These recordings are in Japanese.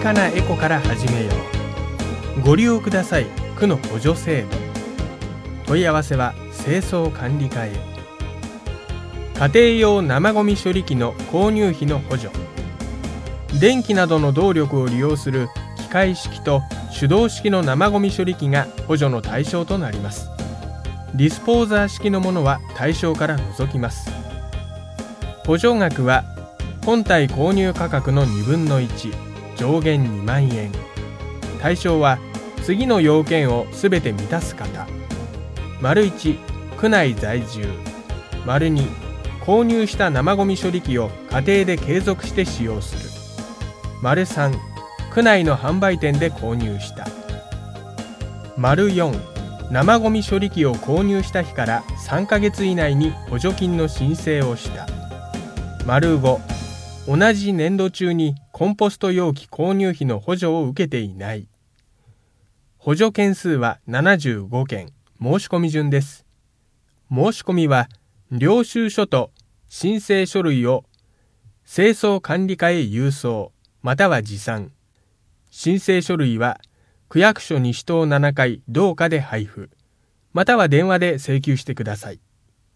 近なエコから始めよう。ご利用ください。区の補助制度。問い合わせは清掃管理課へ。家庭用生ゴミ処理機の購入費の補助。電気などの動力を利用する機械式と手動式の生ゴミ処理機が補助の対象となります。ディスポーザー式のものは対象から除きます。補助額は本体購入価格の1/2分の1、上限2万円。対象は次の要件をすべて満たす方。1、区内在住。2、購入した生ゴミ処理機を家庭で継続して使用する。3、区内の販売店で購入した。4、生ゴミ処理機を購入した日から3ヶ月以内に補助金の申請をした。5、同じ年度中にコンポスト容器購入費の補助を受けていない。補助件数は75件、申し込み順です。申し込みは、領収書と申請書類を清掃管理課へ郵送、または持参。申請書類は、区役所西棟7階同課で配布、または電話で請求してください。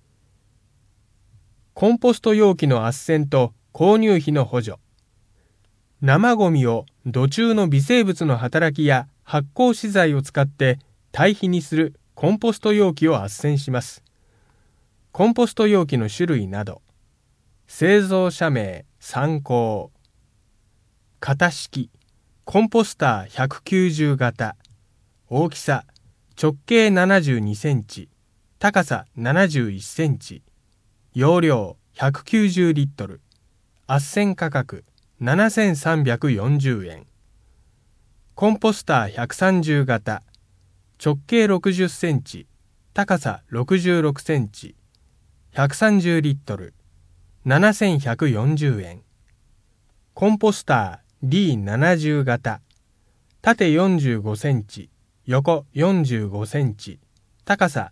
コンポスト容器の斡旋と購入費の補助。生ゴミを土中の微生物の働きや発酵資材を使って堆肥にするコンポスト容器を斡旋します。コンポスト容器の種類など。製造者名、参考。型式、コンポスター190型。大きさ、直径72センチ、高さ71センチ。容量190リットル。斡旋価格7340円。コンポスター130型。直径60センチ、高さ66センチ。130リットル。7140円。コンポスター D70 型。縦45センチ、横45センチ。高さ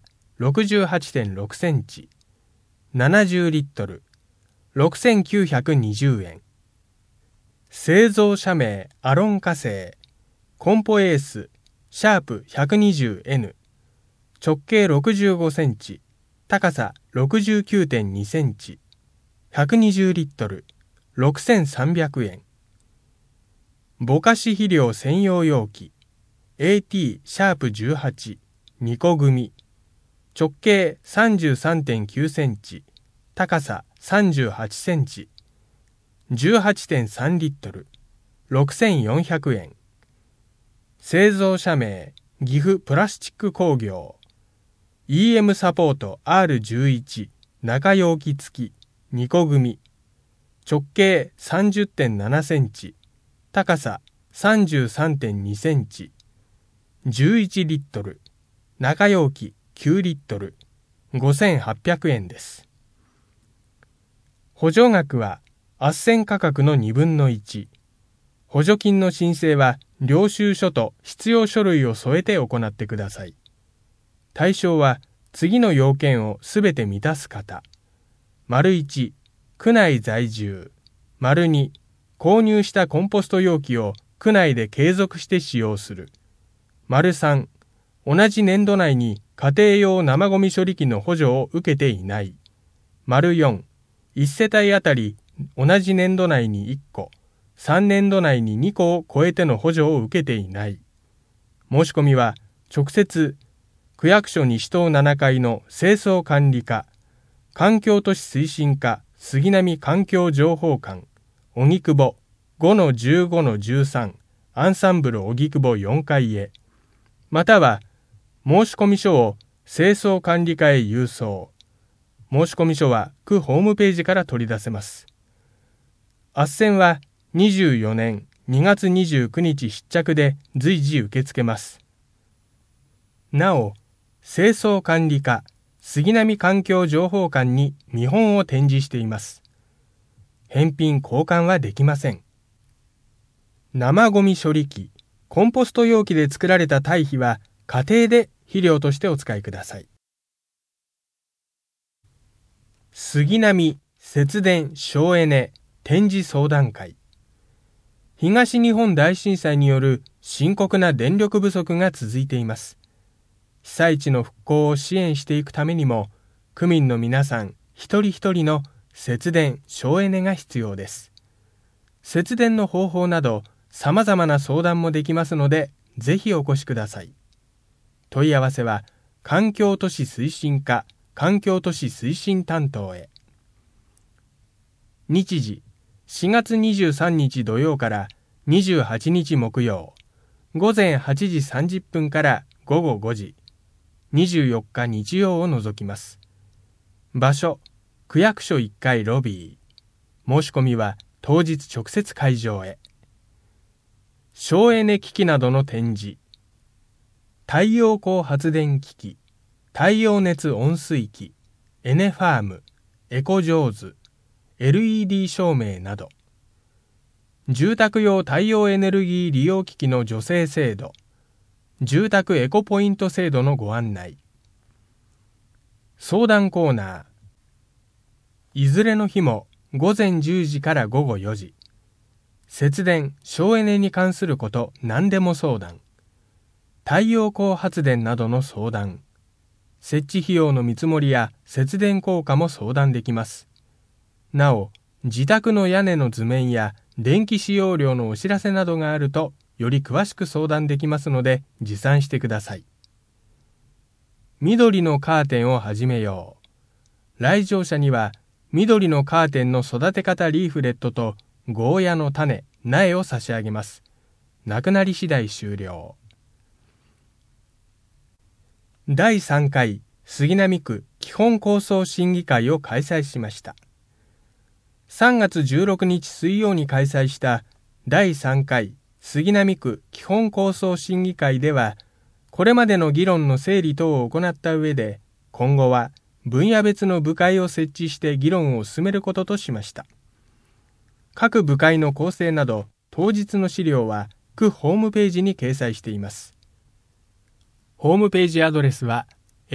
68.6 センチ。70リットル。6920円。製造者名アロン化成。コンポエースシャープ 120N。直径65センチ。高さ 69.2 センチ。120リットル。6300円。ぼかし肥料専用容器。AT シャープ18。2個組。直径 33.9 センチ。高さ38センチ。18.3 リットル。6400円。製造者名、岐阜プラスチック工業。EM サポート R11 中容器付き2個組。直径 30.7 センチ。高さ 33.2 センチ。11リットル。中容器9リットル。5800円です。補助額は斡旋価格の1/2分の1。補助金の申請は領収書と必要書類を添えて行ってください。対象は次の要件をすべて満たす方。1、区内在住。2、購入したコンポスト容器を区内で継続して使用する。3、同じ年度内に家庭用生ゴミ処理機の補助を受けていない。4、1世帯あたり同じ年度内に1個、3年度内に2個を超えての補助を受けていない。申し込みは直接区役所西棟7階の清掃管理課、環境都市推進課杉並環境情報館、荻窪 5-15-13 アンサンブル荻窪4階へ、または申込書を清掃管理課へ郵送。申込書は区ホームページから取り出せます。斡旋は24年2月29日必着で随時受け付けます。なお、清掃管理課杉並環境情報館に見本を展示しています。返品交換はできません。生ゴミ処理機、コンポスト容器で作られた堆肥は家庭で肥料としてお使いください。杉並節電省エネ展示相談会。 東日本大震災による深刻な電力不足が続いています。被災地の復興を支援していくためにも、区民の皆さん一人一人の節電・省エネが必要です。節電の方法など様々な相談もできますので、ぜひお越しください。問い合わせは、環境都市推進課環境都市推進担当へ。日時、4月23日土曜から28日木曜、午前8時30分から午後5時、24日日曜を除きます。場所、区役所1階ロビー。申し込みは当日直接会場へ。省エネ機器などの展示。太陽光発電機器、太陽熱温水器、エネファーム、エコジョーズ、LED 照明など。住宅用太陽エネルギー利用機器の助成制度、住宅エコポイント制度のご案内。相談コーナー。いずれの日も午前10時から午後4時。節電・省エネに関すること何でも相談。太陽光発電などの相談。設置費用の見積もりや節電効果も相談できます。なお、自宅の屋根の図面や電気使用量のお知らせなどがあると、より詳しく相談できますので、持参してください。緑のカーテンを始めよう。来場者には、緑のカーテンの育て方リーフレットと、ゴーヤの種、苗を差し上げます。なくなり次第終了。第3回杉並区基本構想審議会を開催しました。3月16日水曜に開催した第3回杉並区基本構想審議会では、これまでの議論の整理等を行った上で、今後は分野別の部会を設置して議論を進めることとしました。各部会の構成など、当日の資料は区ホームページに掲載しています。ホームページアドレスは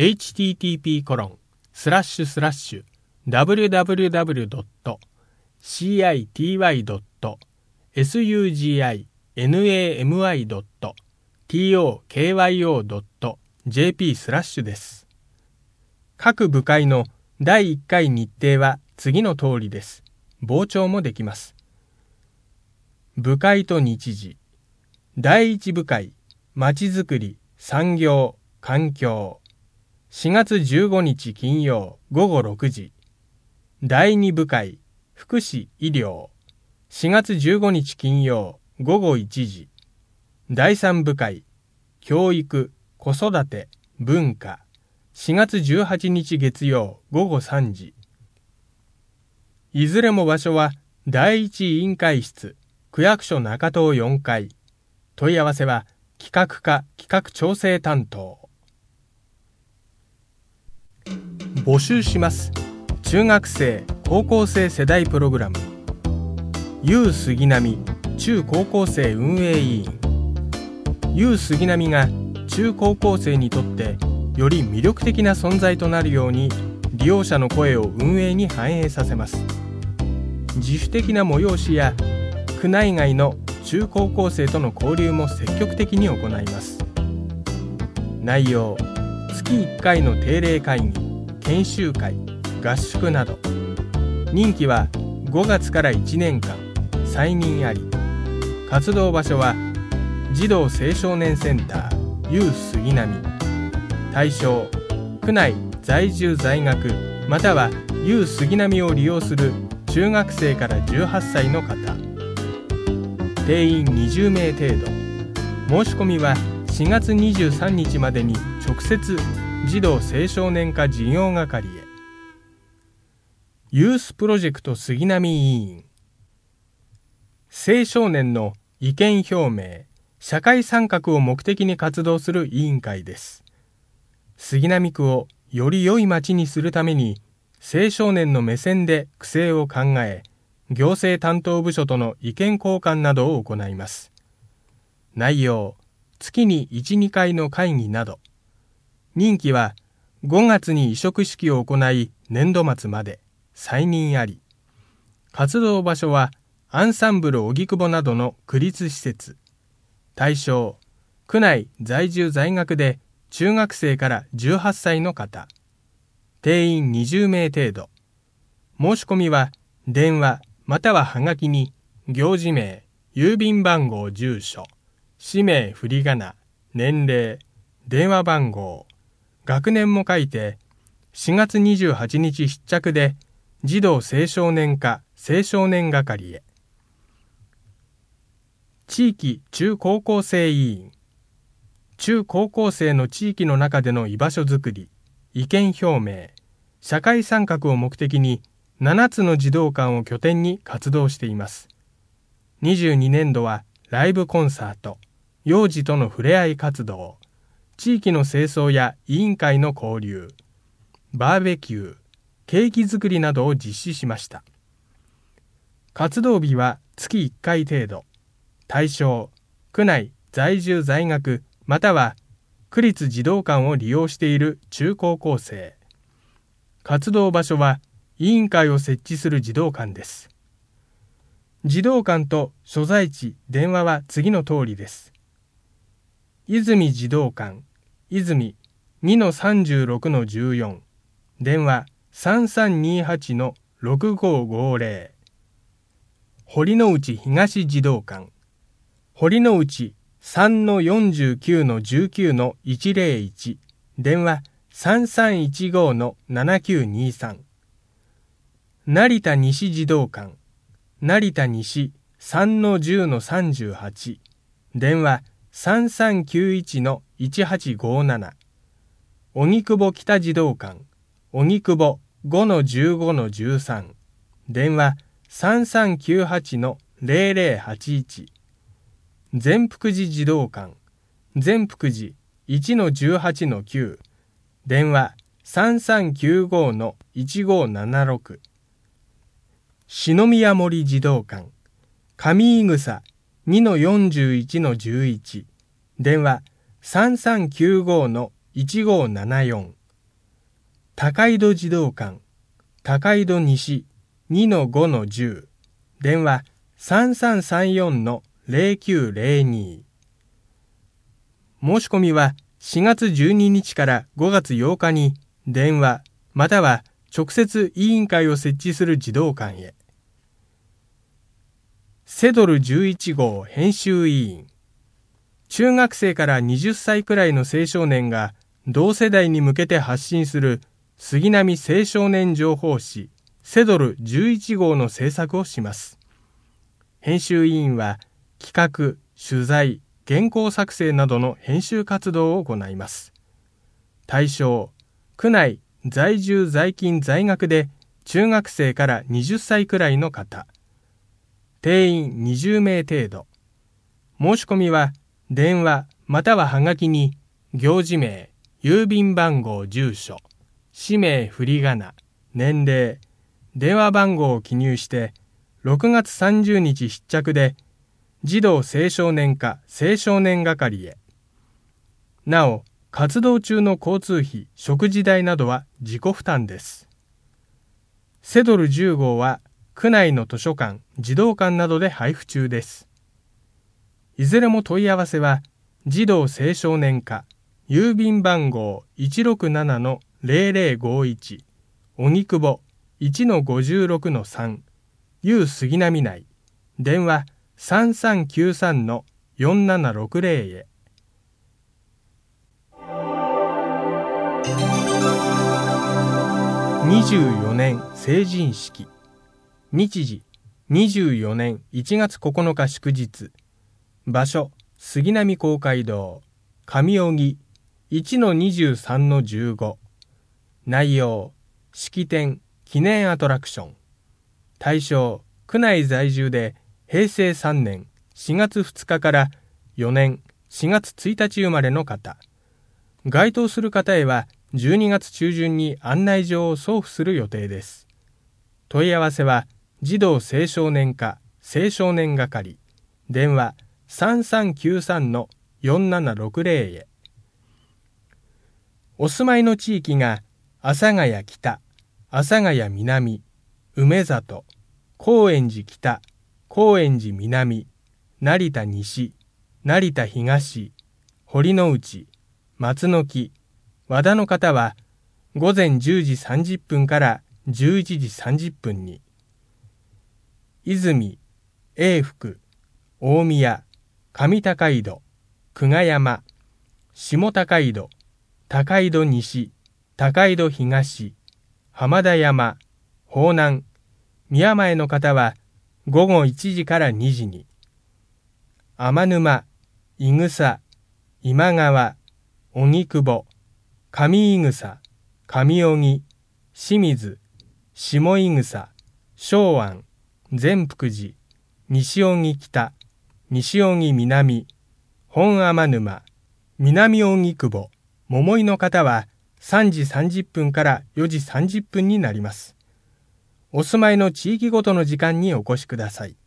http://www.city.suginami.tokyo.jp/ です。各部会の第1回日程は次の通りです。傍聴もできます。部会と日時。第1部会、まちづくり、産業、環境。4月15日金曜午後6時。第2部会、福祉、医療。4月15日金曜午後1時。第3部会、教育、子育て、文化。4月18日月曜午後3時。いずれも場所は第1委員会室、区役所中東4階。問い合わせは企画課企画調整担当。募集します。中学生・高校生世代プログラム U 杉並中高校生運営委員。 U 杉並が中高校生にとってより魅力的な存在となるように、利用者の声を運営に反映させます。自主的な催しや区内外の中高校生との交流も積極的に行います。内容、月1回の定例会議、研修会、合宿など。任期は5月から1年間、再任あり。活動場所は児童青少年センター U 杉並。対象、区内在住在学または U 杉並を利用する中学生から18歳の方。定員20名程度。申し込みは4月23日までに直接児童青少年課事業係へ。ユースプロジェクト杉並委員。青少年の意見表明、社会参画を目的に活動する委員会です。杉並区をより良い街にするために、青少年の目線で区政を考え、行政担当部署との意見交換などを行います。内容、月に 1,2 回の会議など。任期は5月に委嘱式を行い年度末まで、再任あり。活動場所はアンサンブル荻窪などの区立施設。対象、区内在住在学で中学生から18歳の方。定員20名程度。申し込みは電話またははがきに行事名、郵便番号、住所、氏名、振り仮名、年齢、電話番号、学年も書いて4月28日必着で児童青少年課青少年係へ。地域中高校生委員。中高校生の地域の中での居場所づくり、意見表明、社会参画を目的に7つの児童館を拠点に活動しています。22年度はライブコンサート、幼児との触れ合い活動、地域の清掃や委員会の交流、バーベキュー、ケーキ作りなどを実施しました。活動日は月1回程度。対象、区内在住在学または区立児童館を利用している中高校生。活動場所は委員会を設置する児童館です。児童館と所在地、電話は次の通りです。泉児童館、泉 2-36-14、電話 3328-6550。堀之内東児童館、堀之内 3-49-19-101、電話 3315-7923。成田西児童館、成田西 3-10-38、電話 3391-1857。荻窪北児童館、荻窪 5-15-13、電話 3398-0081。善福寺児童館、善福寺 1-18-9、電話 3395-1576。篠宮森児童館、上井草 2-41-11、電話 3395-1574。高井戸児童館、高井戸西 2-5-10、電話 3334-0902。申し込みは4月12日から5月8日に電話または直接委員会を設置する児童館へ。セドル11号編集委員。中学生から20歳くらいの青少年が同世代に向けて発信する杉並青少年情報誌セドル11号の制作をします。編集委員は企画、取材、原稿作成などの編集活動を行います。対象、区内在住在勤在学で中学生から20歳くらいの方。定員20名程度。申し込みは電話またははがきに行事名、郵便番号、住所、氏名、振り仮名、年齢、電話番号を記入して6月30日必着で児童青少年課青少年係へ。なお、活動中の交通費、食事代などは自己負担です。セドル10号は区内の図書館、児童館などで配布中です。いずれも問い合わせは児童青少年課郵便番号 167-0051 荻窪 1-56-3 U 杉並内、電話 3393-4760 へ。24年成人式。日時24年1月9日祝日。場所杉並公会堂上荻 1-23-15。内容式典記念アトラクション。対象区内在住で平成3年4月2日から4年4月1日生まれの方。該当する方へは12月中旬に案内状を送付する予定です。問い合わせは児童青少年課青少年係、電話 3393-4760 へ。お住まいの地域が阿佐ヶ谷北、阿佐ヶ谷南、梅里、高円寺北、 高円寺南、成田西、成田東、堀之内、松の木、和田の方は午前10時30分から11時30分に、泉、永福、大宮、上高井戸、久我山、下高井戸、高井戸西、高井戸東、浜田山、方南、宮前の方は午後1時から2時に、天沼、伊草、今川、荻窪、上井草、上荻、清水、下井草、松庵、善福寺、西荻北、西荻南、本天沼、南荻窪、桃井の方は3時30分から4時30分になります。お住まいの地域ごとの時間にお越しください。